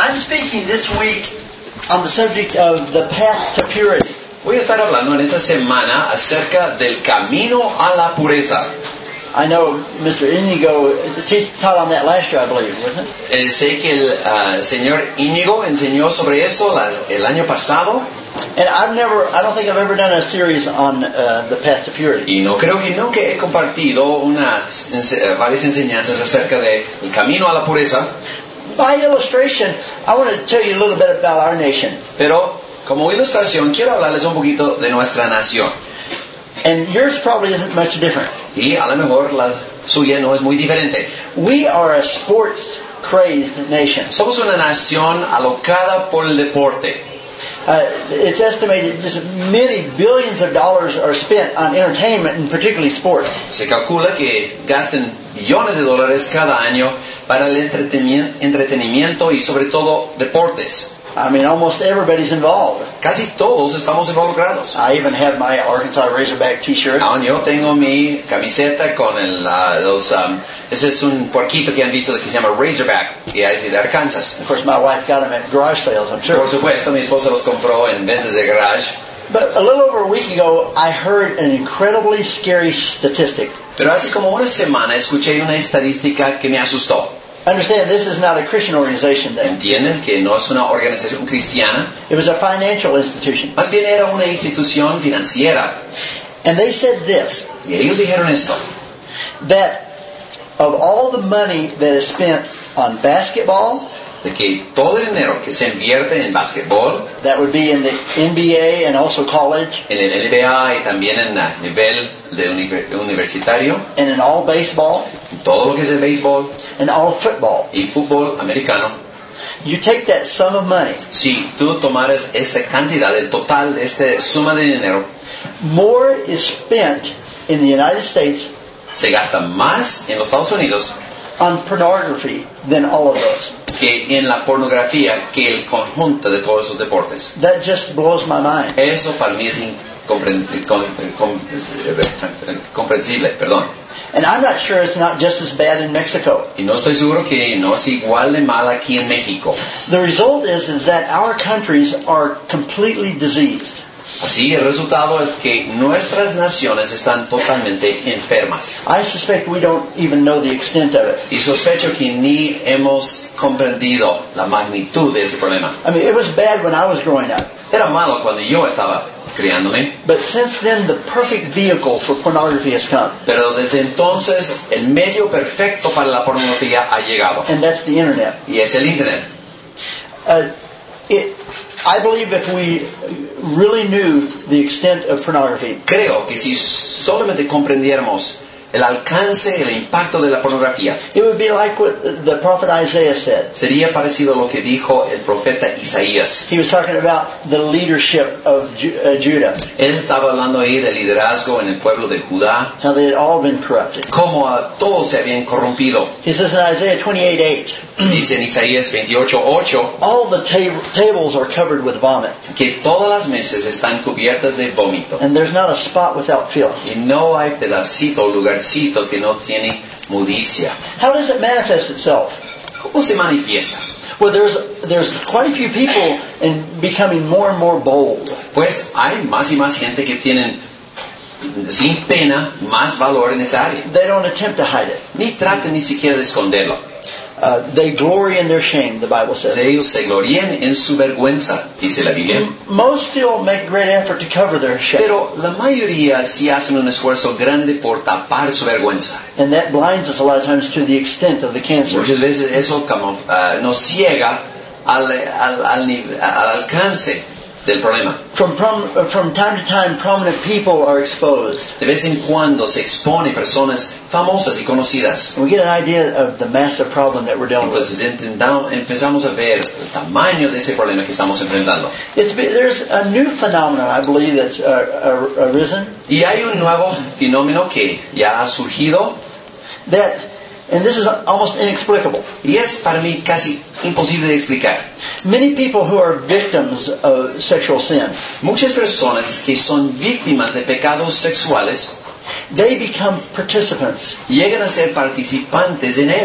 I'm speaking this week on the subject of the path to purity. Voy a estar hablando en esta semana acerca del camino a la pureza. I know Mr. Inigo taught on that last year, I believe, wasn't it? Sé que el señor Íñigo enseñó sobre eso el año pasado. And I don't think I've ever done a series on the path to purity. Y no creo que nunca he compartido varias enseñanzas acerca del camino a la pureza. By illustration, I want to tell you a little bit about our nation. Pero como ilustración quiero hablarles un poquito de nuestra nación. And yours probably isn't much different. Y a lo mejor la suya no es muy diferente. We are a sports-crazed nation. Somos una nación alocada por el deporte. It's estimated just many billions of dollars are spent on entertainment and particularly sports. Se calcula que gastan billones de dólares cada año para el entretenimiento y sobre todo deportes. I mean, almost everybody's involved. Casi todos estamos involucrados. I even have my Arkansas Razorback t-shirt. Yo tengo mi camiseta con ese es un puerquito que han visto que se llama Razorback, que es de Arkansas. Of course, my wife got them at garage sales, I'm sure. Por supuesto, mi esposa los compró en ventas de garage. But a little over a week ago, I heard an incredibly scary statistic. Pero hace como una semana escuché una estadística que me asustó. Understand, this is not a Christian organization then. Entienden que no es una organización cristiana. It was a financial institution. Más bien era una institución financiera. And they said this. Y ellos dijeron esto. That of all the money that is spent on basketball, de que todo el dinero que se invierte en basquetbol, that would be in the NBA and also college, en el NBA y también en el nivel de universitario, and in all baseball, todo lo que es el béisbol, and all football, y fútbol americano. You take that sum of money. Si tú tomaras esta cantidad, el total de esta suma de dinero, more is spent in the United States, se gasta más en los Estados Unidos on pornography than all of those. Que en la pornografía que el conjunto de todos esos deportes. That just blows my mind. Eso para mí es comprensible, perdón. And I'm not sure it's not just as bad in Mexico. Y no estoy seguro que no es igual de mal aquí en México. The result is that our countries are completely diseased. Así, el resultado es que nuestras naciones están totalmente enfermas. I suspect we don't even know the extent of it. Y sospecho que ni hemos comprendido la magnitud de ese problema. I mean, it was bad when I was growing up. Era malo cuando yo estaba criándome. But since then, the perfect vehicle for pornography has come. Pero desde entonces, el medio perfecto para la pornografía ha llegado. And that's the internet. Y es el internet. I believe if we really knew the extent of pornography, creo que si solamente comprendiéramos el alcance, el impacto de la pornografía, it would be like what the prophet Isaiah said. Sería parecido a lo que dijo el profeta Isaías. He was talking about the leadership of Judah. Él estaba hablando ahí del liderazgo en el pueblo de Judá. How they had all been corrupted. Cómo todos se habían corrompido. He says in Isaiah 28:8. Dice en Isaías 28:8. All the tables are covered with vomit. Que todas las mesas están cubiertas de vómito. And there's not a spot without filth. Y no hay pedacito o lugarcito que no tiene mudicia. How does it manifest itself? ¿Cómo se manifiesta? Well, there's quite a few people in becoming more and more bold. Pues hay más y más gente que tienen sin pena más valor en esa área. They don't attempt to hide it. Ni tratan ni siquiera de esconderlo. They glory in their shame, the Bible says. Ellos se glorían en su vergüenza, dice la Biblia. Most still make great effort to cover their shame. Pero la mayoría sí hacen un esfuerzo grande por tapar su vergüenza. And that blinds us a lot of times to the extent of the cancer. Muchas veces eso nos ciega al alcance del problema. From time to time, prominent people are exposed. De vez en cuando se expone personas famosas y conocidas. We get an idea of the massive problem that we're dealing with. Entonces empezamos a ver el tamaño de ese problema que estamos enfrentando. There's a new phenomenon, I believe, that's arisen. Y hay un nuevo fenómeno que ya ha surgido. And this is almost inexplicable. Y es para mí casi imposible de explicar. Many people who are victims of sexual sin, muchas personas que son víctimas de pecados sexuales, they become participants. Llegan a ser participantes en él.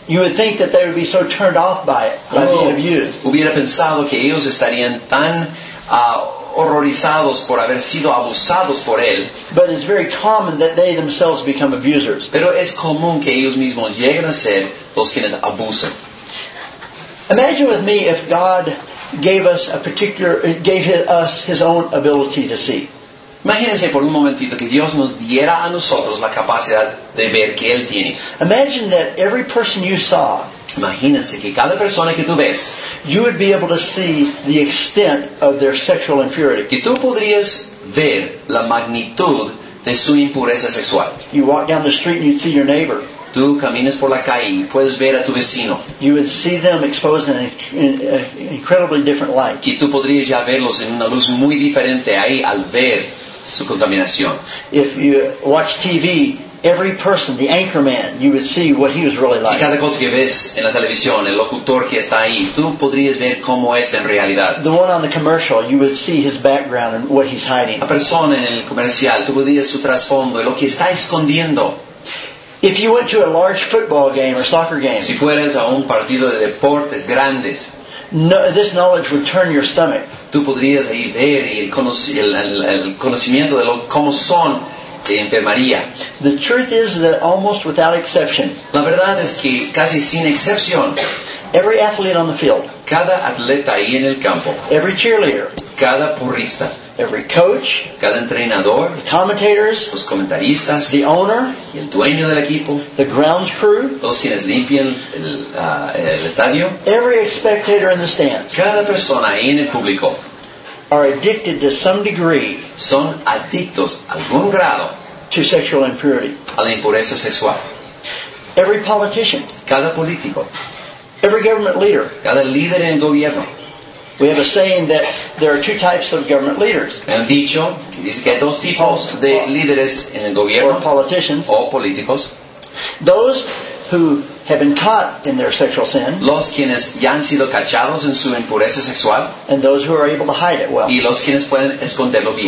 You would think that they would be so turned off by it, by being abused. Hubiera pensado que ellos estarían tan horrorizados por haber sido abusados por él. But it's very common that they themselves become abusers. Pero es común que ellos mismos lleguen a ser los quienes abusan. Imagine with me if God gave us His own ability to see. Imagínense por un momentito que Dios nos diera a nosotros la capacidad de ver que Él tiene. Imagine that every person you saw, Imagínense que cada persona que tú ves, you would be able to see the extent of their sexual impurity. que tú podrías ver la magnitud de su impureza sexual. You walk down the street and you'd see your neighbor. Tú caminas por la calle y puedes ver a tu vecino. You would see them exposed in an incredibly different light. Y tú podrías ya verlos en una luz muy diferente ahí al ver su contaminación. If you watch TV, every person, the anchor man, you would see what he was really Y like. cada cosa que ves en la televisión, el locutor que está ahí, tú podrías ver cómo es en realidad. The one on the commercial, you would see his background and what he's hiding. La persona en el comercial, tú podrías su trasfondo y lo que está escondiendo. If you went to a large football game or soccer game, Si fueras a un partido de deportes grandes, this knowledge would turn your stomach. tú podrías ahí ver el conocimiento de cómo son de enfermaría. The truth is that almost without exception, La verdad es que casi sin excepción, every athlete on the field, cada atleta ahí en el campo, every cheerleader, cada porrista, every coach, cada entrenador, commentators, los comentaristas, the owner, y el dueño del equipo, the grounds crew, los quienes limpian el estadio, every spectator in the stands cada persona ahí en el público are addicted to some degree son adictos a algún grado to sexual impurity. a la impureza sexual. Every politician, Cada político, every government leader. cada líder en el gobierno. We have a saying that there are two types of government leaders, Me han dicho que dice que hay dos tipos de líderes en el or gobierno politicians. o políticos. Those who have been caught in their sexual sin, Los quienes ya han sido cachados en su impureza sexual and those who are able to hide it well. y los quienes pueden esconderlo bien.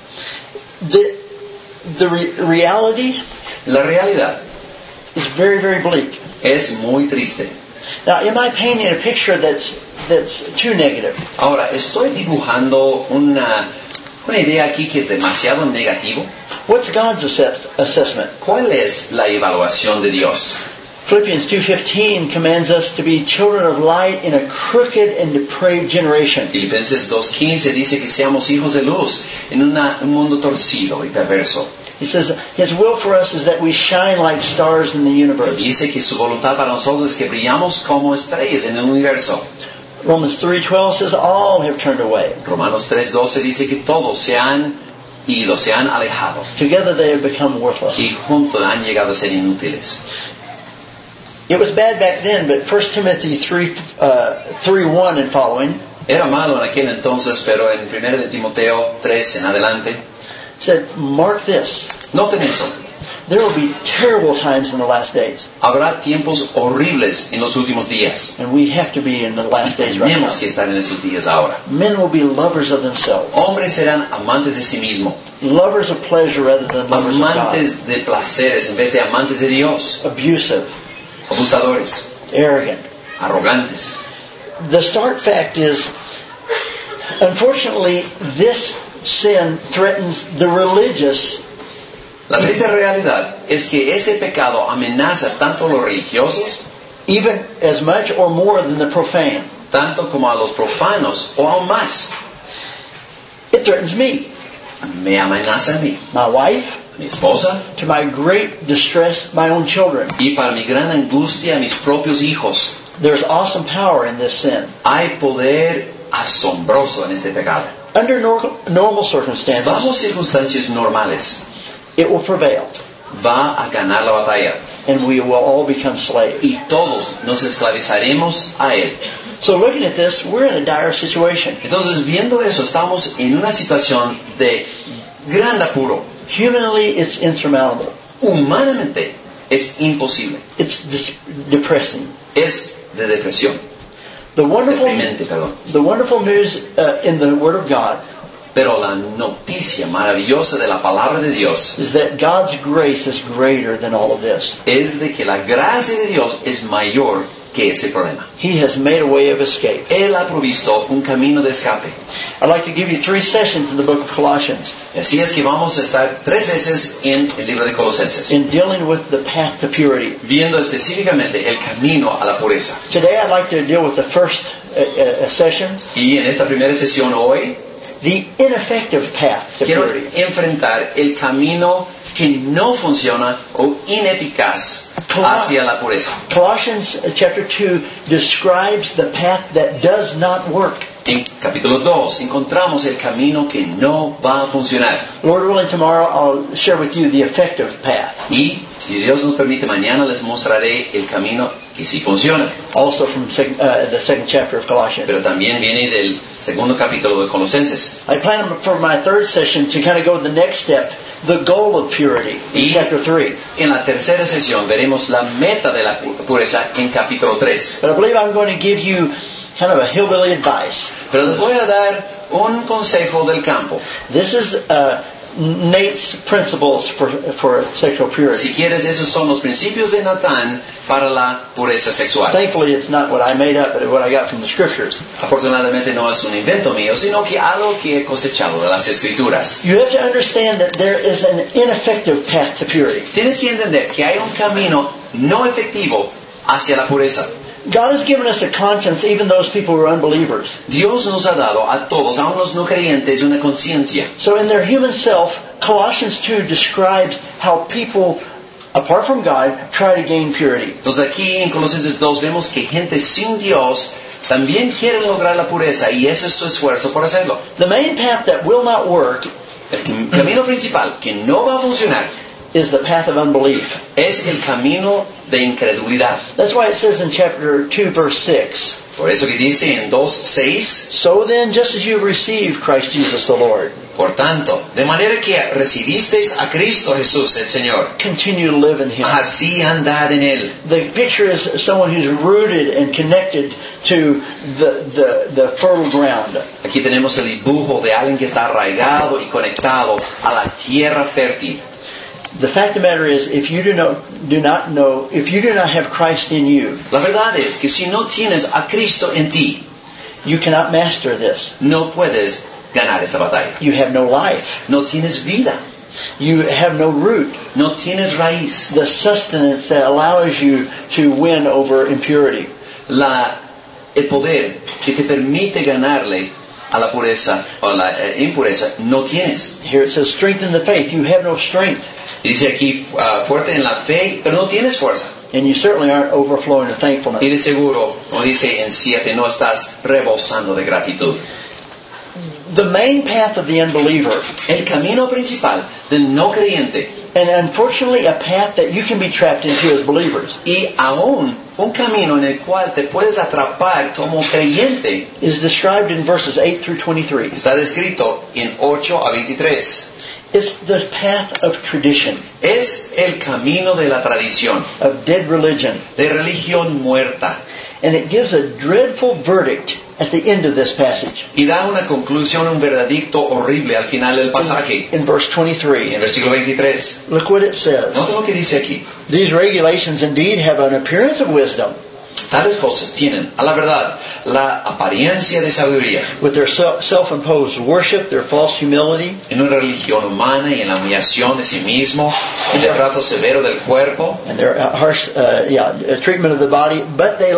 The reality La realidad is very, very bleak. es muy triste. Now, am I painting a picture that's too negative? Ahora, ¿estoy dibujando una idea aquí que es demasiado negativo? What's God's assessment? ¿Cuál es la evaluación de Dios? Philippians 2:15 commands us to be children of light in a crooked and depraved generation. Filipenses 2:15 dice que seamos hijos de luz en un mundo torcido y perverso. He says His will for us is that we shine like stars in the universe. Dice que su voluntad para nosotros es que brillamos como estrellas en el universo. Romans 3:12 says all have turned away. Romanos 3:12 dice que todos se han ido, se han alejado Together they have become worthless. y juntos han llegado a ser inútiles. It was bad back then, but 1 Timothy 3:1 and following Era malo en aquel entonces, pero en 1 de Timoteo 3 en adelante, said, mark this, noten eso. there will be terrible times in the last days. Habrá tiempos horribles en los últimos días. And we have to be in the last days right now. Tenemos que estar en esos días ahora. Men will be lovers of themselves, Hombres serán amantes de sí mismos, lovers of pleasure rather than lovers of God, amantes de placeres en vez de amantes de Dios, abusive, abusadores, arrogant. arrogantes. The stark fact is, unfortunately, this sin threatens the religious La triste realidad es que ese pecado amenaza tanto a los religiosos, even as much or more than the profane. tanto como a los profanos, o aún más. It threatens me, Me amenaza a mí, my wife, a mi esposa, to my great distress, my own children. y para mi gran angustia a mis propios hijos. There's awesome power in this sin. Hay poder asombroso en este pecado. Under normal circumstances, Bajo circunstancias normales, it will prevail, va a ganar la batalla. and we will all become slaves. Y todos nos esclavizaremos a él. So looking at this, we're in a dire situation. Entonces, viendo eso, estamos en una situación de gran apuro. Humanly, it's insurmountable. Humanamente es imposible. It's depressing. Es de depresión. The wonderful Deprimente, perdón. news in the Word of God Pero la noticia maravillosa de la palabra de Dios is that God's grace is greater than all of this. es de que la gracia de Dios es mayor que ese problema. He has made a way of escape. Él ha provisto un camino de escape. I'd like to give you 3 sessions in the book of Colossians Así es que vamos a estar 3 veces en el libro de Colosenses, in dealing with the path to purity. viendo específicamente el camino a la pureza. Today I'd like to deal with the first session, Y en esta primera sesión hoy the ineffective path to quiero purity. enfrentar el camino que no funciona o ineficaz hacia la pureza. Colossians chapter 2 describes the path that does not work. En capítulo 2 encontramos el camino que no va a funcionar. Lord willing, tomorrow I'll share with you the effective path, Y si Dios nos permite, mañana les mostraré el camino que sí funciona. also from the second chapter of Colossians. Pero también viene del segundo capítulo de Colosenses. I plan for my third session to kind of go the next step, the goal of purity, in chapter 3. En la tercera sesión veremos la meta de la pureza en capítulo 3. But I believe I'm going to give you kind of a hillbilly advice. Pero les voy a dar un consejo del campo. This is Nate's principles for sexual purity. Si quieres, esos son los principios de Natán para la pureza sexual. Thankfully, it's not what I made up, but what I got from the scriptures. Afortunadamente no es un invento mío, sino que algo que he cosechado de las Escrituras. You have to understand that there is an ineffective path to purity. Tienes que entender que hay un camino no efectivo hacia la pureza. God has given us a conscience, even those people who are unbelievers. Dios nos ha dado a todos, aun los no creyentes, una conciencia. So in their human self, Colossians 2 describes how people, apart from God, try to gain purity. Entonces aquí en Colosenses 2 vemos que gente sin Dios también quiere lograr la pureza y ese es su esfuerzo por hacerlo. The main path that will not work El camino principal que no va a funcionar is the path of unbelief. es el camino de incredulidad. That's why it says in chapter 2, verse 6, Por eso que dice en 2:6, so then, just as you have received Christ Jesus the Lord, por tanto, de manera que recibisteis a Cristo Jesús el Señor, continue to live in Him. así andad en Él. The picture is someone who's rooted and connected to the fertile ground. Aquí tenemos el dibujo de alguien que está arraigado y conectado a la tierra fértil. The fact of the matter is, if you do not have Christ in you, La verdad es que si no tienes a Cristo en ti, you cannot master this. no puedes ganar esta batalla. You have no life. No tienes vida, You have no root. no tienes raíz. The sustenance that allows you to win over impurity. El poder que te permite ganarle a la pureza o a la impureza, no tienes. Here it says, strengthen the faith. You have no strength. Y dice aquí, fuerte en la fe, pero no tienes fuerza. And you certainly aren't overflowing in Y thankfulness. de seguro, como dice en 7, no estás rebosando de gratitud. The main path of the unbeliever, El camino principal del no creyente, and unfortunately a path that you can be trapped into as believers, y aún un camino en el cual te puedes atrapar como creyente, is described in verses 8 through 23. está descrito en 8 a 23. It's the path of tradition, Es el camino de la tradición, of dead religion. de religión muerta. And it gives a dreadful verdict at the end of this passage. Y da una conclusión, un veredicto horrible al final del pasaje. In verse En 23, el versículo 23. look what it says. Nota lo que dice aquí. These regulations indeed have an appearance of wisdom, Tales cosas tienen, a la verdad, la apariencia de sabiduría with their self-imposed worship, their false humility, en una religión humana y en la humillación de sí mismo, en el trato severo del cuerpo, and their harsh treatment of the body, but they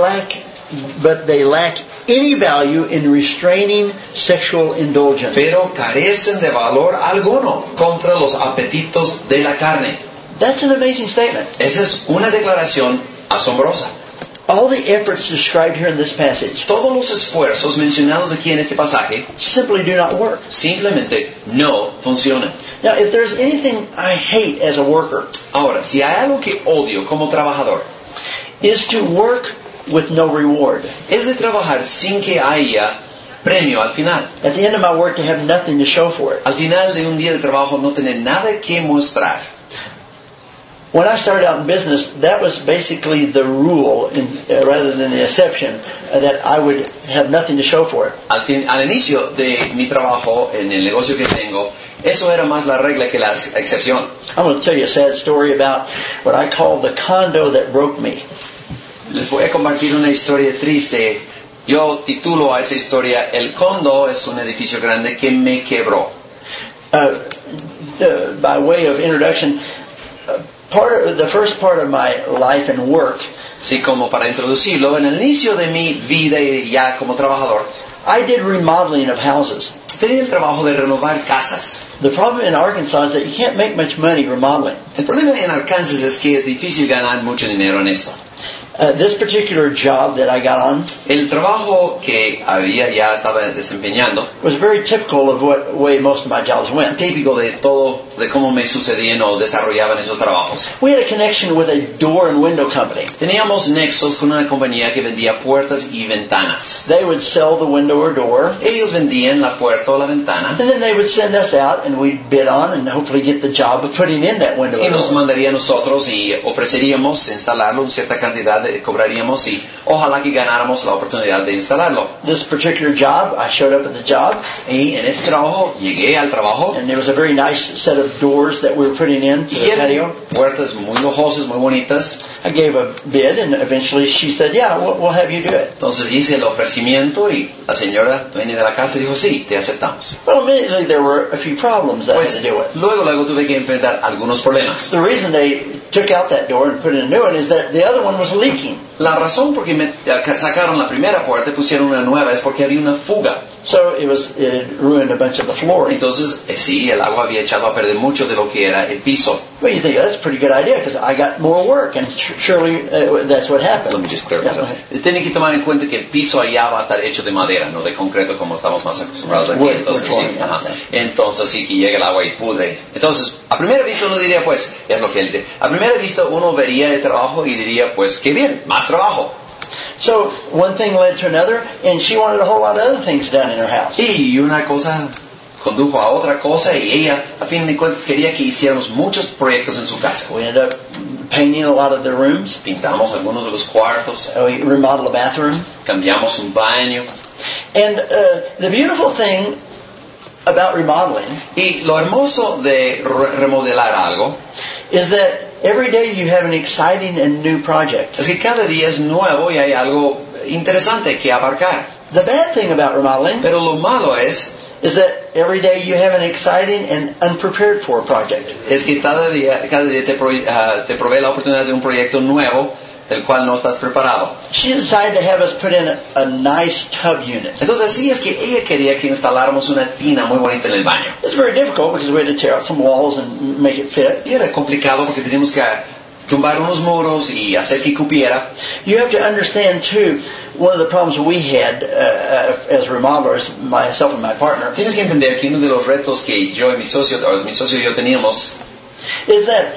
lack any value in restraining sexual indulgence. pero carecen de valor alguno contra los apetitos de la carne. That's an amazing statement. Esa es una declaración asombrosa. All the efforts described here in this passage Todos los esfuerzos mencionados aquí en este pasaje simply do not work. simplemente no funcionan. Now, if there's anything I hate as a worker, Ahora, si hay algo que odio como trabajador, is to work with no reward. es de trabajar sin que haya premio al final. At the end of my work, to have nothing to show for it. Al final de un día de trabajo no tener nada que mostrar. When I started out in business, that was basically the rule rather than the exception, that I would have nothing to show for it. Al inicio de mi trabajo en el negocio que tengo, eso era más la regla que la excepción. I'm going to tell you a sad story about what I call the condo that broke me. Les voy a compartir una historia triste. Yo titulo a esa historia, El condo es un edificio grande que me quebró. By way of introduction, the first part of my life and work, Sí, como para introducirlo, en el inicio de mi vida y ya como trabajador, I did remodeling of houses. tenía el trabajo de renovar casas. The problem in Arkansas is that you can't make much money remodeling. El problema en Arkansas es que es difícil ganar mucho dinero en esto. This particular job that I got on El trabajo que ya estaba desempeñando, was very typical of what way most of my jobs went. típico de todo, de cómo me sucedían o desarrollaban esos trabajos. We had a connection with a door and window company. Teníamos nexos con una compañía que vendía puertas y ventanas. They would sell the window or door, Ellos vendían la puerta o la ventana and then they would send us out and we'd bid on and hopefully get the job of putting in that window y or nos door. mandaría a nosotros y ofreceríamos instalarlo en cierta cantidad, cobraríamos y ojalá que ganáramos la oportunidad de instalarlo. This particular job, I showed up at the job, Y en ese trabajo, llegué al trabajo and there was a very nice set of doors that we were putting in to y the eran patio. puertas muy lujosas, muy bonitas. I gave a bid, and eventually she said, yeah, we'll have you do it. Entonces hice el ofrecimiento y la señora dueña de la casa dijo, sí, te aceptamos. Well, immediately there were a few problems that I had Pues to deal with. luego tuve que enfrentar algunos problemas. The reason they took out that door and put in a new one is that the other one was leaking. La razón por que me sacaron la primera puerta y pusieron una nueva es porque había una fuga. So it ruined a bunch of the flooring. Entonces, sí, el agua había echado a perder mucho de lo que era el piso. Well, you think, that's a pretty good idea because I got more work, and surely that's what happened. Let me just clear this Yeah, up. Tienen que tomar en cuenta que el piso allá va a estar hecho de madera, no de concreto como estamos más acostumbrados aquí. Entonces, sí, entonces sí que llega el agua y pudre. Entonces, a primera vista uno diría, pues, es lo que él dice. A primera vista uno vería el trabajo y diría, pues, qué bien, más trabajo. So one thing led to another, and she wanted a whole lot of other things done in her house. Y una cosa condujo a otra cosa y ella, a fin de cuentas, quería que hiciéramos muchos proyectos en su casa. We ended up painting a lot of the rooms. Pintamos algunos de los cuartos, We remodeled a bathroom. cambiamos un baño. And the beautiful thing about remodeling Y lo hermoso de remodelar algo is that every day you have an exciting and new project. es que cada día es nuevo y hay algo interesante que abarcar. The bad thing about remodeling Pero lo malo es is that every day you have an exciting and unprepared for project. que cada día te provee la oportunidad de un proyecto nuevo del cual no estás preparado. She decided to have us put in a nice tub unit. Entonces sí es que ella quería que instaláramos una tina muy bonita en el baño. It's very difficult because we had to tear out some walls and make it fit. Y era complicado porque teníamos que tumbar unos muros y hacer que cupiera. You have to understand too, one of the problems we had as remodelers, myself and my partner, Tienes que entender que uno de los retos que yo y mi socio y yo teníamos is that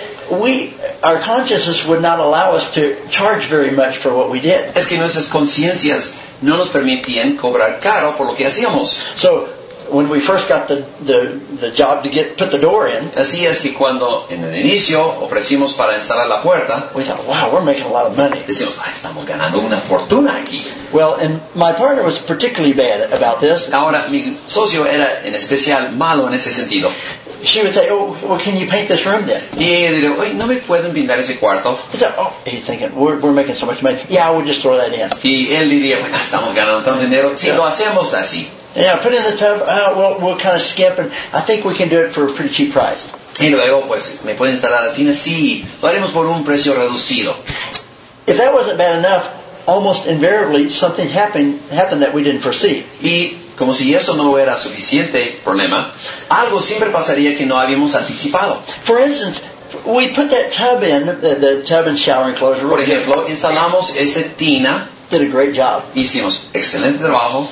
our consciousness would not allow us to charge very much for what we did. es que nuestras conciencias no nos permitían cobrar caro por lo que hacíamos. So when we first got the job to put the door in, Así es que cuando en el inicio ofrecimos para instalar la puerta, we thought, wow, we're making a lot of money. decimos, estamos ganando una fortuna aquí. Well, and my partner was particularly bad about this. Ahora, mi socio era en especial malo en ese sentido. She would say, oh, well, can you paint this room then? Y ella diría, oye, ¿no me pueden pintar ese cuarto? He said, oh, he's thinking, we're making so much money. Yeah, we'll just throw that in. Y él diría, bueno, estamos ganando tanto dinero. Si lo hacemos así. Yeah, put it in the tub. We'll kind of skip, and I think we can do it for a pretty cheap price. Y luego, pues, ¿me pueden instalar la tina? Sí, lo haremos por un precio reducido. If that wasn't bad enough, almost invariably something happened that we didn't foresee. Y como si eso no era suficiente problema, algo siempre pasaría que no habíamos anticipado. For instance, we put that tub in, the tub and shower enclosure. Por ejemplo, instalamos esta tina, Did a great job. hicimos excelente trabajo,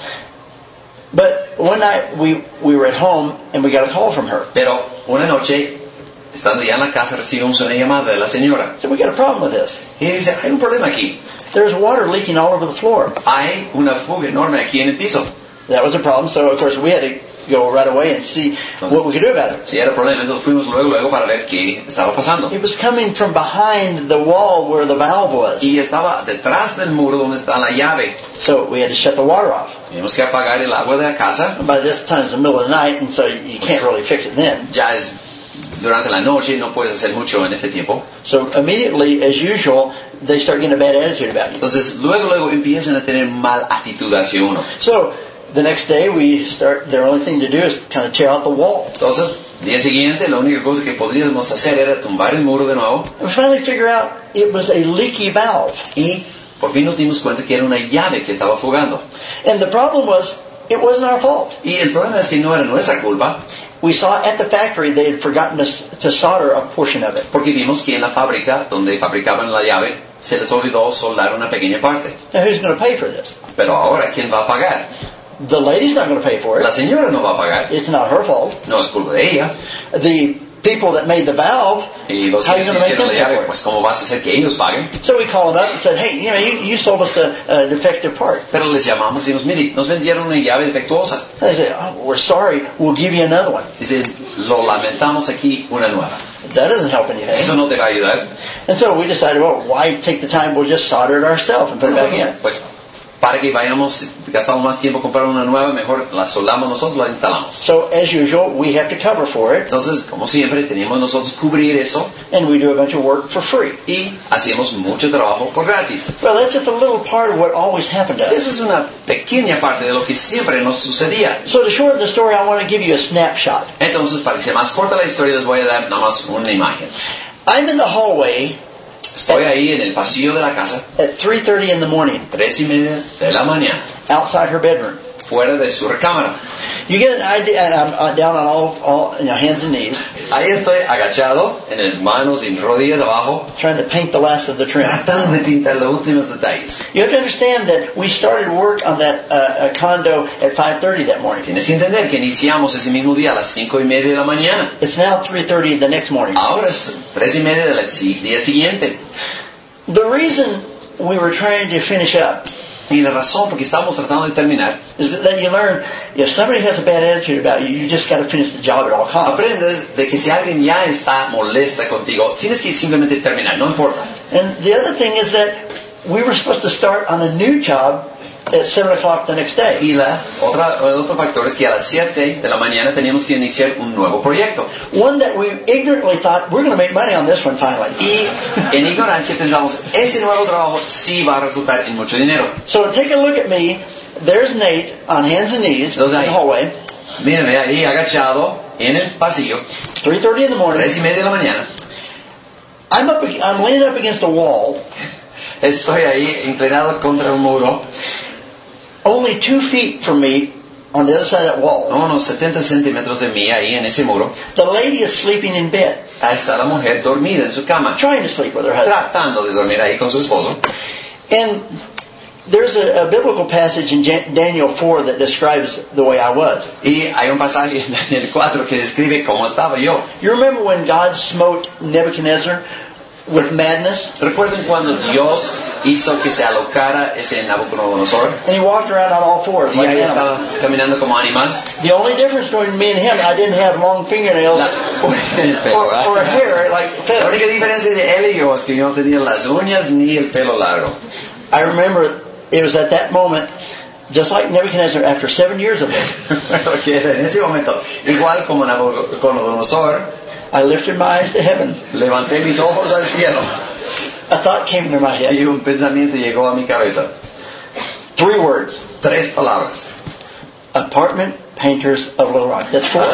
But one night we were at home and we got a call from her. pero una noche, estando ya en la casa, recibimos una llamada de la señora. So we got a problem with this. Y dice, hay un problema aquí. There's water leaking all over the floor. Hay una fuga enorme aquí en el piso. That was a problem. So of course we had to go right away and see what we could do about it. Si era problema, entonces fuimos luego para ver qué estaba pasando. It was coming from behind the wall where the valve was. Y estaba detrás del muro donde está la llave. So we had to shut the water off. Teníamos que apagar el agua de la casa. By this time it's the middle of the night, and so you can't really fix it then. Ya es durante la noche, no puedes hacer mucho en ese tiempo. So immediately, as usual, they start getting a bad attitude about you. Entonces luego empiezan a tener mal actitud hacia uno. So the next day their only thing to do is kind of tear out the wall. Entonces, día siguiente, la única cosa que podríamos hacer era tumbar el muro de nuevo. And we finally figured out it was a leaky valve. Y por fin nos dimos cuenta que era una llave que estaba fugando. And the problem was, it wasn't our fault. Y el problema es que no era nuestra culpa. We saw at the factory they had forgotten to solder a portion of it. Porque vimos que en la fábrica donde fabricaban la llave se les olvidó soldar una pequeña parte. Now who's going to pay for this? Pero ahora, ¿quién va a pagar? The lady's not going to pay for La it. señora no va a pagar. It's not her fault. No es culpa de ella. The people that made the valve, Y los how are que you going to make hicieron them la pay llave, for it? pues ¿cómo vas a hacer que ellos paguen? So we called them up and said, hey, you sold us a defective part. Pero les llamamos y nos, mire, nos vendieron una llave defectuosa. They said, oh, we're sorry, we'll give you another one. Dicen, lo lamentamos aquí, una nueva. That doesn't help anything. Eso no te va a ayudar. And so we decided, well, why take the time? We'll just solder it ourselves and put it back in. Pues para que gastamos más tiempo comprar una nueva, mejor la soldamos nosotros, la instalamos. So as usual, we have to cover for it, Entonces, como siempre, teníamos nosotros cubrir eso and we do a bunch of work for free. y hacíamos mucho trabajo por gratis. Well, that's just a little part of what always happened to us. Esa es una pequeña parte de lo que siempre nos sucedía. So to shorten the story, I want to give you a snapshot. Entonces, para que sea más corta la historia, les voy a dar nada más una imagen. I'm in the hallway Estoy ahí en el pasillo de la casa, at 3:30 in the morning, 3:30 de la mañana, outside her bedroom. fuera de su recámara. You get an idea, and I'm down on all hands and knees, Ahí estoy agachado, en las manos y rodillas abajo, trying to paint the last of the trim. tratando de pintar los últimos detalles. You have to understand that we started work on that condo at 5:30 that morning. Tienes que entender que iniciamos ese mismo día a las 5:30 de la mañana. It's now 3:30 the next morning. Ahora es 3:30 del día siguiente. The reason we were trying to finish up Y la razón por que estamos tratando de terminar, is that you learn if somebody has a bad attitude about you, you just got to finish the job at all costs. aprendes de que si alguien ya está molesta contigo, tienes que simplemente terminar, no importa. And the other thing is that we were supposed to start on a new job at 7 o'clock the next day. Y el otro factor es que a las 7 de la mañana teníamos que iniciar un nuevo proyecto. One that we ignorantly thought, we're going to make money on this one finally. Y en ignorancia pensamos, ese nuevo trabajo sí va a resultar en mucho dinero. So take a look at me. There's Nate on hands and knees in Entonces the ahí, hallway, mírenme ahí agachado en el pasillo, 3:30 in the morning. 3:30 de la mañana. I'm leaning up against a wall, Estoy ahí inclinado contra un muro, only 2 feet from me on the other side of that wall. a unos 70 centímetros de mí ahí en ese muro. The lady is sleeping in bed, Ahí está la mujer dormida en su cama, trying to sleep with her husband. tratando de dormir ahí con su esposo. And there's a biblical passage in Daniel 4 that describes the way I was. Y hay un pasaje en Daniel 4 que describe cómo estaba yo. You remember when God smote Nebuchadnezzar with madness? ¿Recuerdan cuando Dios hizo que se alocara ese Nabucodonosor? And he walked around on all fours Y like ahí an animal. estaba caminando como animal. The only difference between me and him, I didn't have long fingernails or hair like La feathers. única diferencia de él y yo es que yo no tenía las uñas ni el pelo largo. I remember it was at that moment, just like Nebuchadnezzar, after 7 years of this, Porque en ese momento, igual como Nabucodonosor, I lifted my eyes to heaven. levanté mis ojos al cielo A thought came into my head. y un pensamiento llegó a mi cabeza. 3 words. 3 palabras. Apartment Painters of Little Rock. That's 4.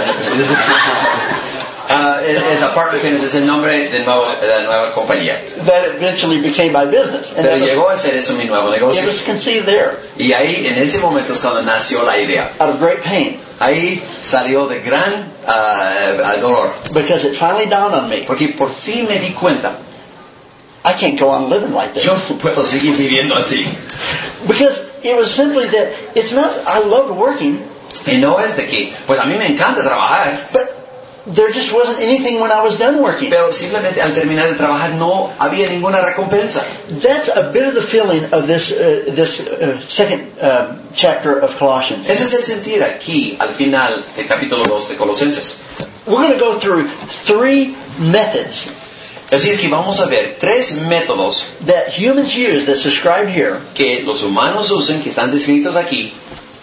Es Apartment Painters, es el nombre de la nueva compañía. That eventually became my business. And Pero that llegó a ser eso mi nuevo it negocio. was conceived there Y ahí, en ese momento es cuando nació la idea. out of great pain. Ahí salió de gran dolor. Because it finally dawned on me, Porque por fin me di cuenta, I can't go on living like this. yo no puedo seguir viviendo así. Because it was simply that it's not, I loved working, Y no es de que, pues a mí me encanta trabajar, but there just wasn't anything when I was done working. Pero simplemente al terminar de trabajar no había ninguna recompensa. That's a bit of the feeling of this second chapter of Colossians. Ese es el sentir aquí al final del capítulo 2 de Colosenses. We're going to go through 3 methods Así es que vamos a ver 3 métodos that humans use, that's described here, que los humanos usan, que están descritos aquí,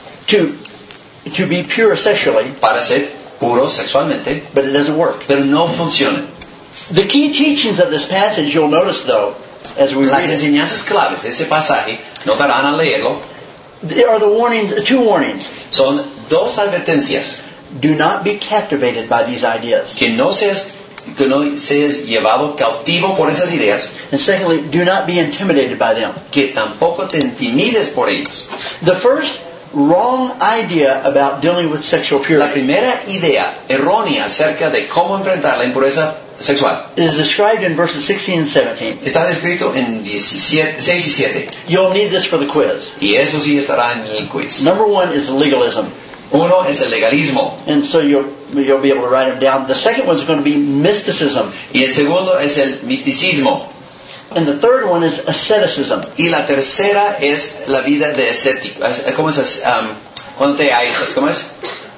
to be pure sexually, para ser puros sexualmente, but it doesn't work. pero no funcionan. The key teachings of this passage, you'll notice though, as we Las read it, enseñanzas claves de ese pasaje, notarán al leerlo, there are the warnings, 2 warnings. son 2 advertencias. Do not be captivated by these ideas. Que no seas llevado cautivo por esas ideas, And secondly, do not be intimidated by them. que tampoco te intimides por ellos. The first wrong idea about dealing with sexual La purity primera idea errónea acerca de cómo enfrentar la impureza sexual is described in verses 16 and 17. está descrito en 6 y 7. You'll need this for the quiz. Y eso sí estará en el quiz. Number 1 is legalism. Uno es el legalismo. And so you'll be able to write them down. The second one is going to be mysticism. Y el segundo es el misticismo. And the third one is asceticism. Y la tercera es la vida de ascético. ¿Cómo es? Cuando te aíslas, ¿cómo es?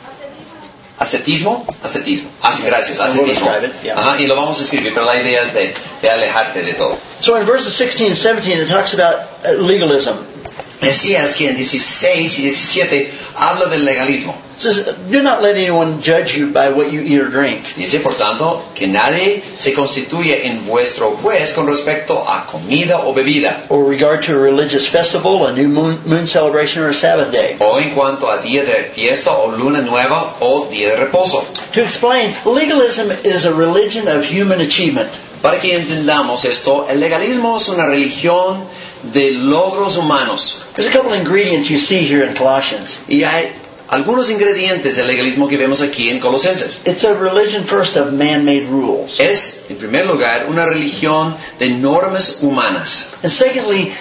¿Ascetismo? Ascetismo. Ah, sí, gracias, ascetismo. Ajá, y lo vamos a escribir, pero la idea es de alejarte de todo. So in verses 16 and 17 it talks about legalism. Así es que en 16 y 17 habla del legalismo. It says, do not let anyone judge you by what you eat or drink, Dice, por tanto, que nadie se constituye en vuestro juez con respecto a comida o bebida, or regard to a religious festival, a new moon celebration, or a Sabbath day. o en cuanto a día de fiesta o luna nueva o día de reposo. To explain, legalism is a religion of human achievement. Para que entendamos esto, el legalismo es una religión de logros humanos. There's a couple ingredients you see here in Colossians. Y hay algunos ingredientes del legalismo que vemos aquí en Colosenses. It's a religion first of man-made rules. Es, en primer lugar, una religión de normas humanas. And secondly,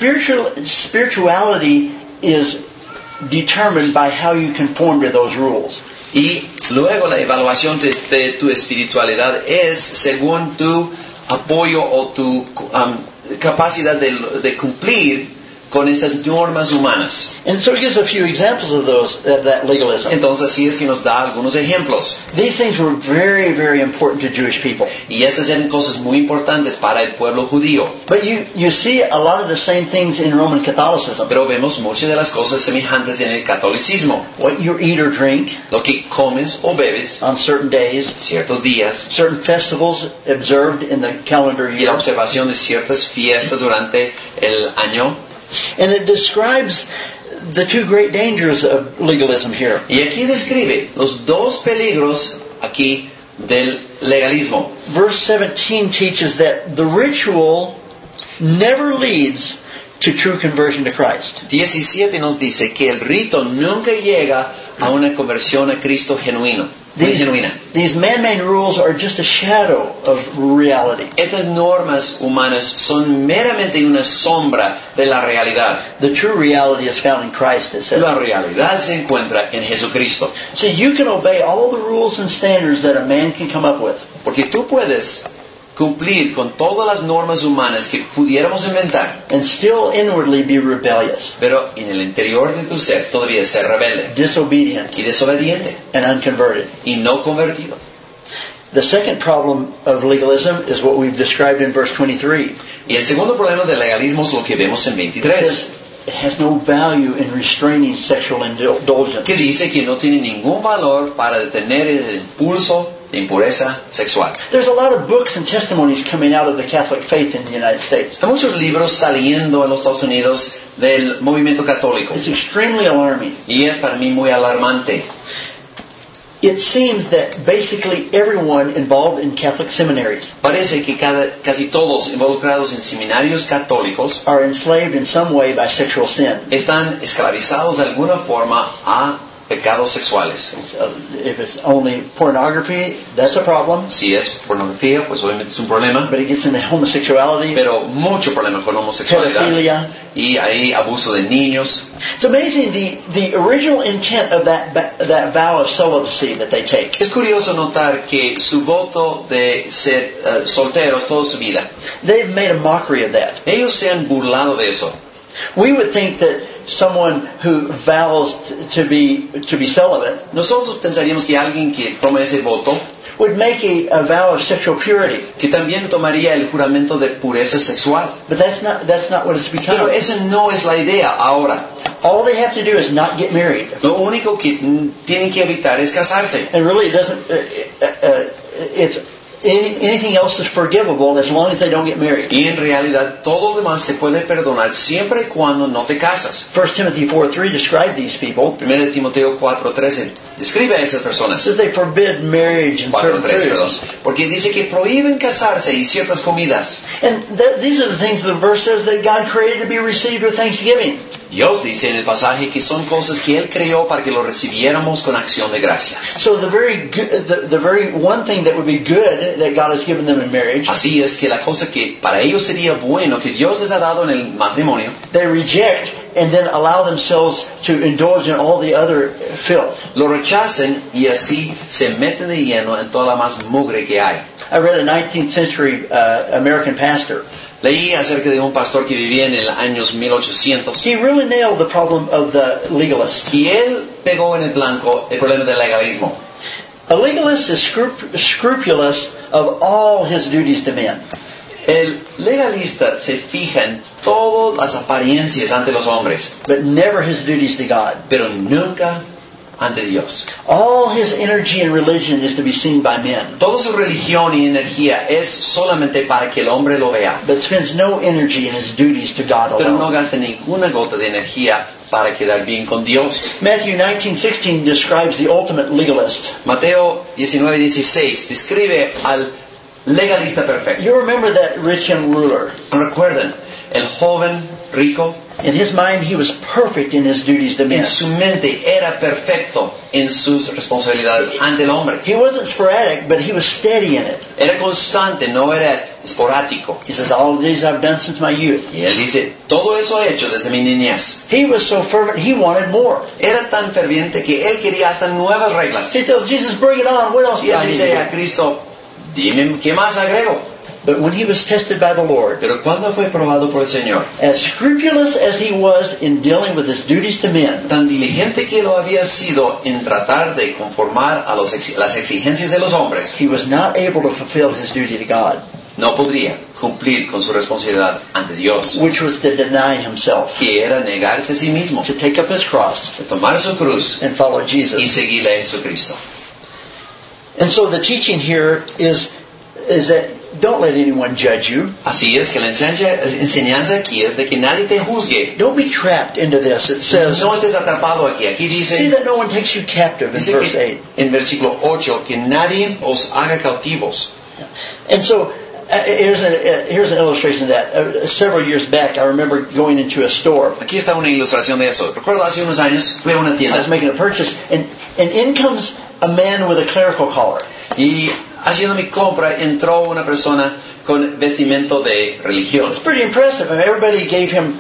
spirituality is determined by how you conform to those rules. Y luego la evaluación de tu espiritualidad es según tu apoyo o tu capacidad de cumplir con esas normas humanas. And so it gives a few examples of that legalism. Entonces, sí es que nos da algunos ejemplos. These things were very, very important to Jewish people. Y estas eran cosas muy importantes para el pueblo judío. But you see a lot of the same things in Roman Catholicism. Pero vemos muchas de las cosas semejantes en el catolicismo. What you eat or drink Lo que comes o bebes on certain days, ciertos días certain festivals observed in the calendar y la year. observación de ciertas fiestas durante el año. And it describes the 2 great dangers of legalism here. Y aquí describe los 2 peligros aquí del legalismo. Verse 17 teaches that the ritual never leads to true conversion to Christ. 17 nos dice que el rito nunca llega a una conversión a Cristo genuina. These man-made rules are just a shadow of reality. Estas normas humanas son meramente una sombra de la realidad. The true reality is found in Christ, it says. La realidad se encuentra en Jesucristo. See, you can obey all the rules and standards that a man can come up with. Porque tú puedes cumplir con todas las normas humanas que pudiéramos inventar, And still inwardly be rebellious, pero en el interior de tu ser todavía ser rebelde disobedient, y desobediente and unconverted. y no convertido. The second problem of legalism is what we've described in verse 23. Y el segundo problema del legalismo es lo que vemos en 23, It has no value in restraining sexual indulgence. que dice que no tiene ningún valor para detener el impulso de impureza sexual. There's a lot of books and testimonies coming out of the Catholic faith in the United States. Hay muchos libros saliendo en los Estados Unidos del movimiento católico It's extremely alarming. y es para mí muy alarmante. It seems that basically everyone involved in Catholic seminaries Parece que casi todos involucrados en seminarios católicos are enslaved in some way by sexual sin. están esclavizados de alguna forma a pecados sexuales. If it's only pornography, that's a problem. Si es pornografía, pues obviamente es un problema. But it gets into homosexuality, Pero mucho problema con homosexualidad. pedophilia. Y hay abuso de niños. It's amazing the original intent of that vow of celibacy that they take. Es curioso notar que su voto de ser solteros toda su vida, They've made a mockery of that. ellos se han burlado de eso. We would think that someone who vows to be celibate Nosotros pensaríamos que alguien que toma ese voto, would make a vow of sexual purity. que también tomaría el juramento de pureza sexual. But that's not what it's become. Pero esa no es la idea ahora. All they have to do is not get married. Lo único que tienen que evitar es casarse. And really it doesn't, it's anything else is forgivable as long as they don't get married. Y en realidad todo lo demás se puede perdonar siempre y cuando no te casas. 1 Timothy 4:3 describe these people. 1 Timoteo 4:13 describe a esas It personas. says they forbid marriage and certain 4:3, perdón. foods. Porque dice que prohíben casarse y ciertas comidas. And these are the things the verse says that God created to be received with thanksgiving. Dios dice en el pasaje que son cosas que Él creó para que lo recibiéramos con acción de gracias. So the very one thing that would be good that God has given them in marriage, Así es que la cosa que para ellos sería bueno que Dios les ha dado en el matrimonio, they reject and then allow themselves to indulge in all the other filth. lo rechacen y así se meten de lleno en toda la más mugre que hay. I read a 19th century American pastor. Leí acerca de un pastor que vivía en el años 1800 He really nailed the problem of the legalist. y él pegó en el blanco el problema del legalismo. A legalist is scrupulous of all his duties to men. El legalista se fija en todas las apariencias ante los hombres, But never his duties to God. pero nunca ante Dios. All his energy and religion is to be seen by men, Toda su religión y energía es solamente para que el hombre lo vea, but spends no energy in his duties to God pero no alone. gasta ninguna gota de energía para quedar bien con Dios. Matthew 19:16 describes the ultimate legalist. Mateo 19:16 describe al legalista perfecto. You remember that rich young ruler. Recuerden, el joven rico, In his mind, he was perfect in his duties to men. en su mente era perfecto en sus responsabilidades ante el hombre. He wasn't sporadic, but he was steady in it. Era constante, no era esporádico. He says, all of these I've done since my youth. Y él dice, todo eso he hecho desde mi niñez. He was so fervent, he wanted more. Era tan ferviente que él quería hasta nuevas reglas. He tells Jesus, bring it on. What else Y do I él need dice to a do? Cristo, dime, ¿qué más agrego? But when he was tested by the Lord, Pero cuando fue probado por el Señor, as scrupulous as he was in dealing with his duties to men, tan diligente que lo había sido en tratar de conformar a las exigencias de los hombres, he was not able to fulfill his duty to God, no podría cumplir con su responsabilidad ante Dios, which was to deny himself, que era negarse a sí mismo, to take up his cross de tomar su cruz and follow y Jesus. seguirle a Jesucristo. And so the teaching here is that don't let anyone judge you. Así es que la enseñanza aquí es de que nadie te juzgue. Don't be trapped into this. It says, No estés atrapado aquí. Aquí see dice, that no one takes you captive in dice verse que 8. en versículo 8 que nadie os haga cautivos. And so here's an illustration of that. Several years back, I remember going into a store. Aquí está una ilustración de eso. Recuerdo hace unos años fui a una I was tienda making a purchase, and in comes a man with a clerical collar. y haciendo mi compra entró una persona con vestimento de religión. It's pretty impressive. Everybody gave him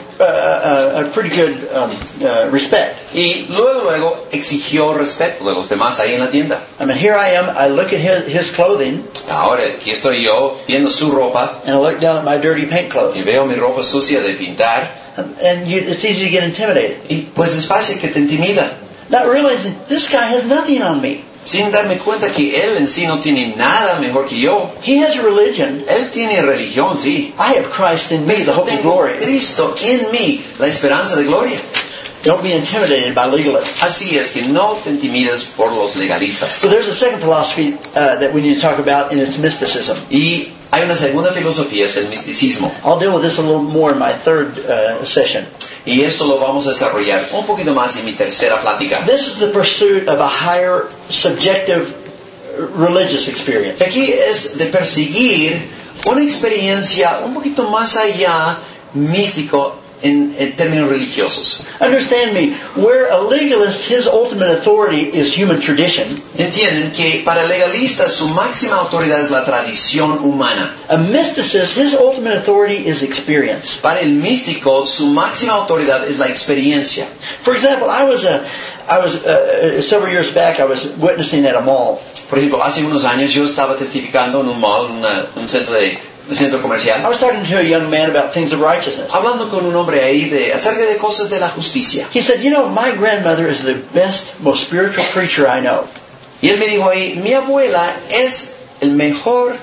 a pretty good respect. Y luego exigió respeto de los demás ahí en la tienda. I mean, here I am. I look at his clothing, Ahora aquí estoy yo viendo su ropa and I look down at my dirty paint y clothes. veo mi ropa sucia de pintar And it's easy to get intimidated. y pues es fácil que te intimida. Not realizing this guy has nothing on me. Sin darme cuenta que él en sí no tiene nada mejor que yo. He has a religion. Él tiene religión, sí. I have Christ in me, the hope of Tengo glory. Cristo en mí, la esperanza de gloria. Don't be intimidated by legalists. Así es que no te intimides por los legalistas. So there's a second philosophy that we need to talk about, and it's mysticism. Y hay una segunda filosofía, es el misticismo. I'll deal with this a little more in my third session. Y esto lo vamos a desarrollar un poquito más en mi tercera plática. This is the pursuit of a higher subjective religious experience. Aquí es de perseguir una experiencia un poquito más allá, místico, en términos religiosos. Understand me, where a legalist, his ultimate authority is human tradition. Entienden que para el legalista su máxima autoridad es la tradición humana. A mysticist, his ultimate authority is experience. Para el místico su máxima autoridad es la experiencia. For example, I was several years back, I was witnessing at a mall. Por ejemplo, hace unos años yo estaba testificando en un mall, un centro comercial. I was talking to a young man about things of righteousness. Hablando con un hombre ahí acerca de cosas de la justicia. He said, my grandmother is the best, most spiritual preacher I know. Y él me dijo ahí, mi abuela es el mejor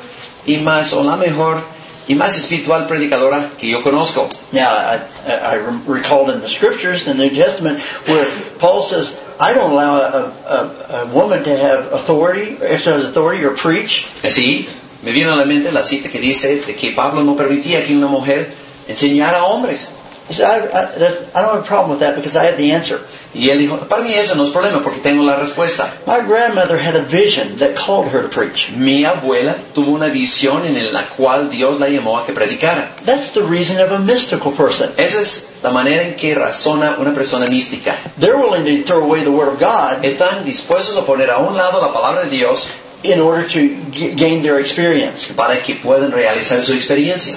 la mejor y más espiritual predicadora que yo conozco. Now, I recalled in the scriptures, in the New Testament, where Paul says, I don't allow a woman to have authority, exercise authority or preach. Sí, me vino a la mente la cita que dice de que Pablo no permitía que una mujer enseñara a hombres. He said, I don't have a problem with that because I have the answer. Y él dijo, para mí eso no es problema porque tengo la respuesta. My grandmother had a vision that called her to preach. Mi abuela tuvo una visión en la cual Dios la llamó a que predicara. That's the reason of a mystical person. Esa es la manera en que razona una persona mística. They're willing to throw away the Word of God. Están dispuestos a poner a un lado la palabra de Dios in order to gain their experience. Para que puedan realizar su experiencia.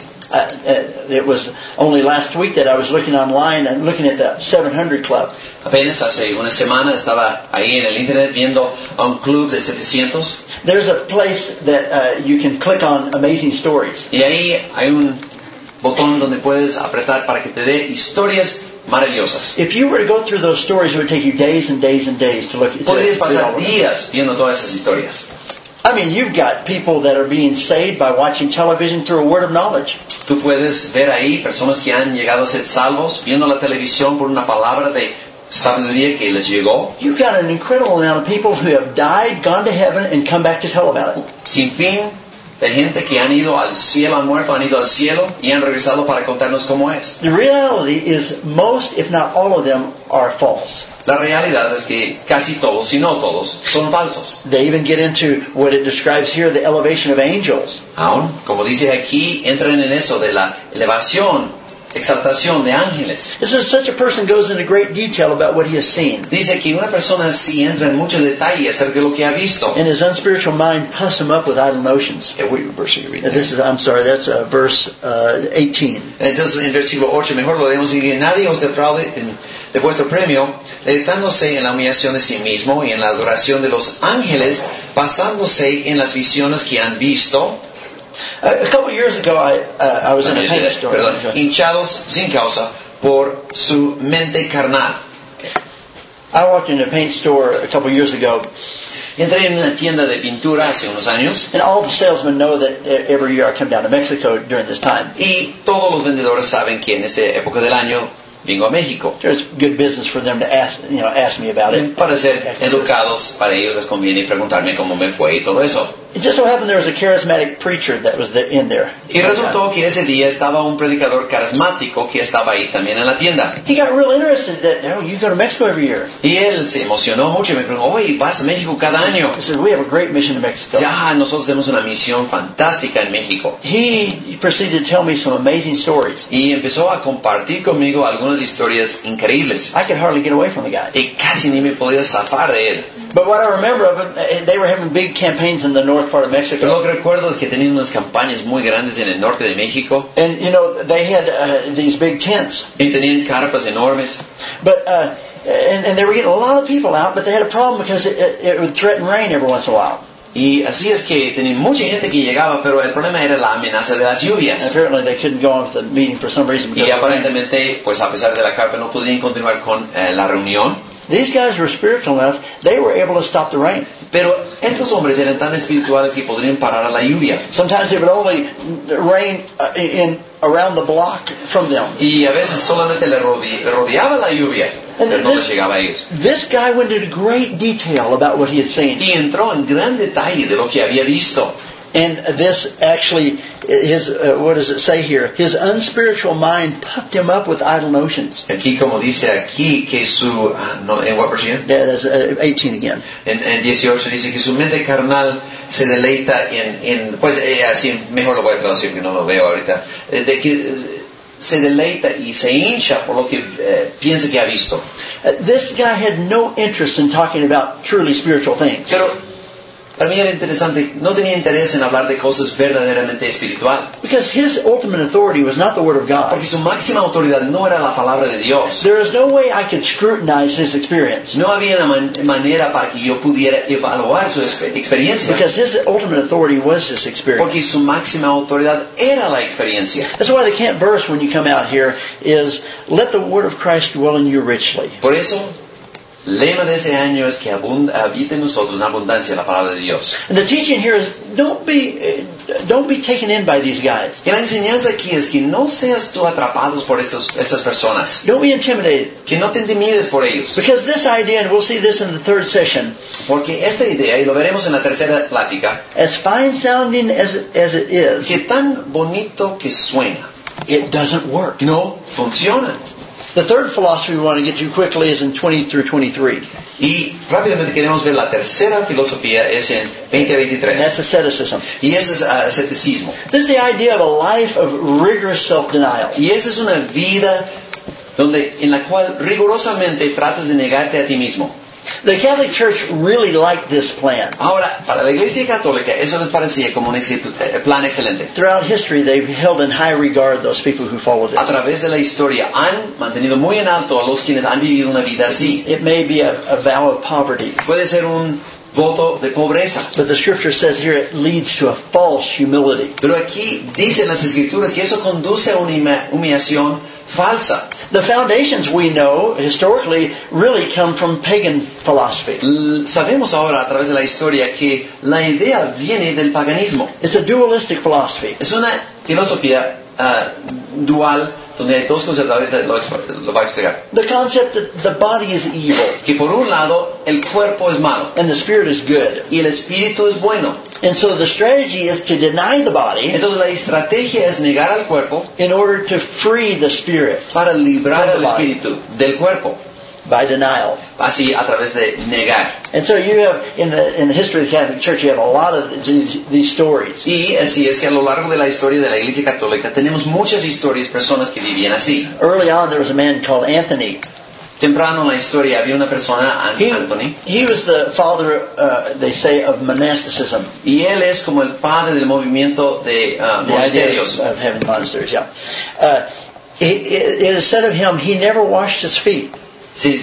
It was only last week that I was looking online and looking at the 700 Club. Apenas hace una semana estaba ahí en el internet viendo a un club de 700. There's a place that you can click on amazing stories. Y ahí hay un botón donde puedes apretar para que te dé historias maravillosas. If you were to go through those stories, it would take you days and days and days to look at. Podrías pasar días viendo todas esas historias. I mean, you've got people that are being saved by watching television through a word of knowledge. Tú puedes ver ahí personas que han llegado a ser salvos viendo la televisión por una palabra de sabiduría que les llegó. You've got an incredible amount of people who have died, gone to heaven, and come back to tell about it. Sin fin de gente que han ido al cielo, han muerto, han ido al cielo y han regresado para contarnos cómo es. The reality is most, if not all of them, are false. La realidad es que casi todos, si no todos, son falsos. They even get into what it describes here, the elevation of angels. Aún, como dice aquí, entran en eso de la elevación, exaltación de ángeles. This is such a person goes into great detail about what he has seen. Dice que una persona así entra en mucho detalle acerca de lo que ha visto. And his unspiritual mind puffs him up with idle notions. I'm sorry, that's verse 18. Entonces, en versículo 8, mejor lo leemos y dice, nadie os defraude de vuestro premio, deleitándose en la humillación de sí mismo y en la adoración de los ángeles, basándose en las visiones que han visto. A couple of years ago, I was in a paint store. Hinchados sin causa por su mente carnal. I walked in a paint store a couple of years ago. Entré en una tienda de pintura hace unos años. And all the salesmen know that every year I come down to Mexico during this time. Y todos los vendedores saben que en esta época del año vengo a México. There's good business for them to ask me about it. Para ser educados, para ellos les conviene preguntarme cómo me fue y todo eso. It just so happened there was a charismatic preacher that was in there. Y resultó que ese día estaba un predicador carismático que estaba ahí también en la tienda. He got real interested that, you go to Mexico every year. Y él se emocionó mucho y me preguntó, oye, vas a México cada año. He said, we have a great mission to Mexico. Ya, nosotros tenemos una misión fantástica en México. He proceeded to tell me some amazing stories. Y empezó a compartir conmigo algunas historias increíbles. I could hardly get away from the guy. Y casi ni me podía zafar de él. But what I remember of it, they were having big campaigns in the north part of Mexico. Lo que recuerdo es que tenían unas campañas muy grandes en el norte de México. And they had these big tents. Y tenían carpas enormes. But and they were getting a lot of people out, but they had a problem because it would threaten rain every once in a while. Y así es que tenían mucha gente que llegaba, pero el problema era la amenaza de las lluvias. Apparently they couldn't go on with the meeting for some reason. Y aparentemente, pues a pesar de la carpa, no podían continuar con la reunión. These guys were spiritual enough; they were able to stop the rain. Pero estos hombres eran tan espirituales que podrían parar a la lluvia. Sometimes it would only rain around the block from them. Y a veces solamente le rodeaba la lluvia, pero no les llegaba a ellos. This guy went into great detail about what he had seen. Y entró en gran detalle de lo que había visto. And this actually, what does it say here? His unspiritual mind puffed him up with idle notions. Aquí, como dice aquí, que su, ¿en what verse again? Yeah, that's 18 again. En 18 dice que su mente carnal se deleita pues así mejor lo voy a traducir que no lo veo ahorita. De que se deleita y se hincha por lo que piensa que ha visto. This guy had no interest in talking about truly spiritual things. Pero para mí era interesante, no tenía interés en hablar de cosas verdaderamente espirituales. Because his ultimate authority was not the Word of God. Porque su máxima autoridad no era la palabra de Dios. There is no way I could scrutinize his experience. No había una manera para que yo pudiera evaluar su experiencia. Because his ultimate authority was his experience. Porque su máxima autoridad era la experiencia. That's why the Kent verse when you come out here is, let the Word of Christ dwell in you richly. Por eso, lema de ese año es que habite en nosotros en abundancia la palabra de Dios. And the teaching here is, don't be taken in by these guys. Y la enseñanza aquí es que no seas tú atrapados por estas personas. Don't be intimidated. Que no te intimides por ellos. Because this idea, and we'll see this in the third session, Porque esta idea, y lo veremos en la tercera plática, as fine sounding as it is, que tan bonito que suena, it doesn't work. no funciona. The third philosophy we want to get to quickly is in 20 through 23. Y rápidamente queremos ver la tercera filosofía, es en 20 a 23. That's asceticism. Y ese es asceticismo. This is the idea of a life of rigorous self-denial. Y esa es una vida en la cual rigurosamente tratas de negarte a ti mismo. The Catholic Church really liked this plan. Ahora, para la Iglesia Católica, eso les parecía como un plan excelente. Throughout history, they've held in high regard those people who follow A this. través de la historia han mantenido muy en alto a los quienes han vivido una vida así. It may be a vow of poverty, Puede ser un voto de pobreza. but the Scripture says here it leads to a false humility. Pero aquí dicen las Escrituras que eso conduce a una humillación falsa. The foundations we know historically really come from pagan philosophy. Sabemos ahora a través de la historia que la idea viene del paganismo. It's a dualistic philosophy. Es una filosofía dual donde hay dos conceptos. Ahorita lo va a explicar. The concept that the body is evil Que por un lado el cuerpo es malo and the spirit is good. y el espíritu es bueno. And so the strategy is to deny the body Entonces la estrategia es negar al cuerpo in order to free the spirit para librar From the al body. espíritu del cuerpo. by denial. Así a través de negar. And so you have, in the history of the Catholic Church, you have a lot of these stories. Y así es que a lo largo de la historia de la Iglesia Católica tenemos muchas historias, personas que vivían así. Early on, there was a man called Anthony. Temprano en la historia había una persona, Anthony, He was the father, they say, of monasticism. y él es como el padre del movimiento de The idea monasterios. of having monasteries, yeah. It is said of him, he never washed his feet Se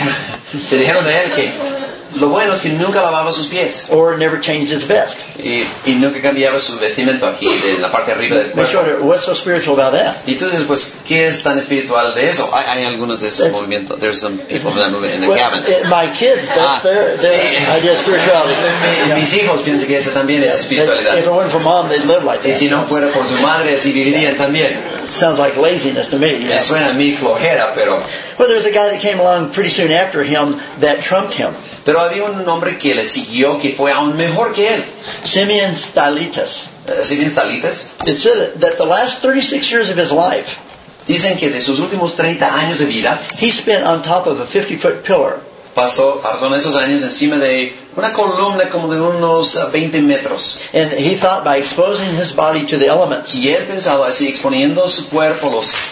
dijeron de él que lo bueno es que nunca lavaba sus pies or never changed his vest. y nunca cambiaba su vestimento aquí, de la parte de arriba del Makes you cuerpo. wonder, what's so spiritual about that? Y tú dices, pues, ¿qué es tan espiritual de eso? Hay algunos de esos movimientos. There's some people that move in the cabins. My kids, that's their sí. idea of spirituality. Yeah. Mis hijos piensan que esa también es espiritualidad. If it wasn't for mom, they'd live like Y that. si no fuera por su madre, así vivirían también. Sounds like laziness to me. Me suena a mí flojera, pero There's a guy that came along pretty soon after him that trumped him. había un hombre que le siguió que fue aún mejor que él. Simeon Stylites. Simeon Stylites. It said that the last 36 years of his life, Dicen que de sus últimos 30 años de vida, he spent on top of a 50-foot pillar. pasó en esos años encima de una columna como de unos 20 metros. And he thought by exposing his body to the elements, Y él pensaba así, exponiendo su cuerpo a las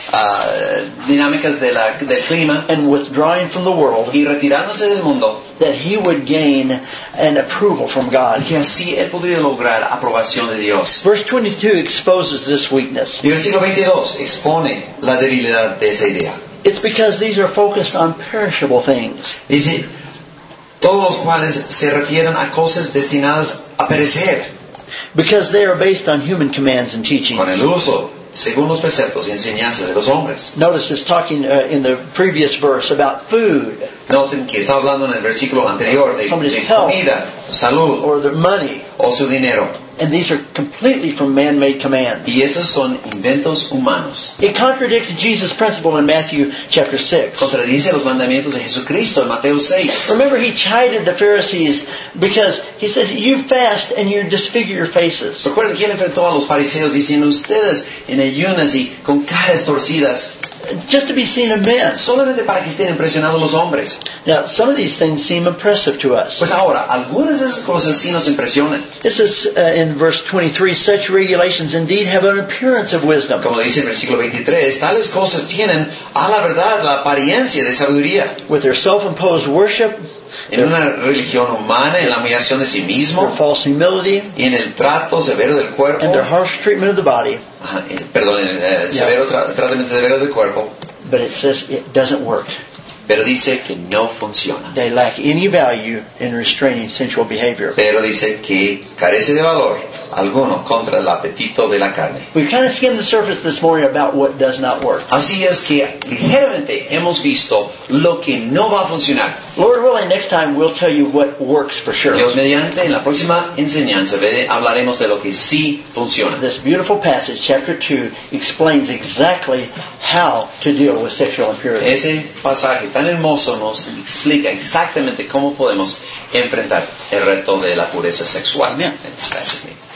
dinámicas del clima and withdrawing from the world, y retirándose del mundo, that he would gain an approval from God. que así él podría lograr aprobación de Dios. Verse 22 exposes this weakness. Y el versículo 22 expone la debilidad de esa idea. It's because these are focused on perishable things. Dice, todos los cuales se refieren a cosas destinadas a perecer, Because they are based on human commands and teachings. con el uso, según los preceptos y enseñanzas de los hombres. Notice it's talking in the previous verse about food Noten que está hablando en el versículo anterior de Somebody's health. comida, salud or the money. o su dinero. And these are completely from man-made commands. Y esos son inventos humanos. It contradicts Jesus' principle in Matthew chapter 6. Contradice los mandamientos de Jesucristo en Mateo 6. Remember, he chided the Pharisees because he says, you fast and you disfigure your faces. Recuerden que él enfrentó a los fariseos diciendo, ustedes en ayunas y con caras torcidas just to be seen of men. Solamente para que estén impresionados los hombres. Now, some of these things seem impressive to us. Pues ahora, algunas de esas cosas sí nos impresionan. This is in verse 23, such regulations indeed have an appearance of wisdom. Como dice el versículo 23, tales cosas tienen a la verdad la apariencia de sabiduría. With their self-imposed worship, En una religión humana, en la humillación de sí their mismo, false humility, y en el trato severo del cuerpo, and their harsh treatment of the body. en el tratamiento severo del cuerpo, But it says it doesn't work. pero dice que no funciona. They lack any value in restraining sensual behavior. Pero dice que carece de valor alguno contra el apetito de la carne. We kind of skimmed the surface this morning about what does not work. Así es que ligeramente hemos visto lo que no va a funcionar. Lord willing, next time we'll tell you what works for sure. Dios mediante, en la próxima enseñanza hablaremos de lo que sí funciona. This beautiful passage, chapter 2, explains exactly how to deal with sexual impurity. Ese pasaje tan hermoso nos explica exactamente cómo podemos enfrentar el reto de la pureza sexual. Amén. Gracias, Nick.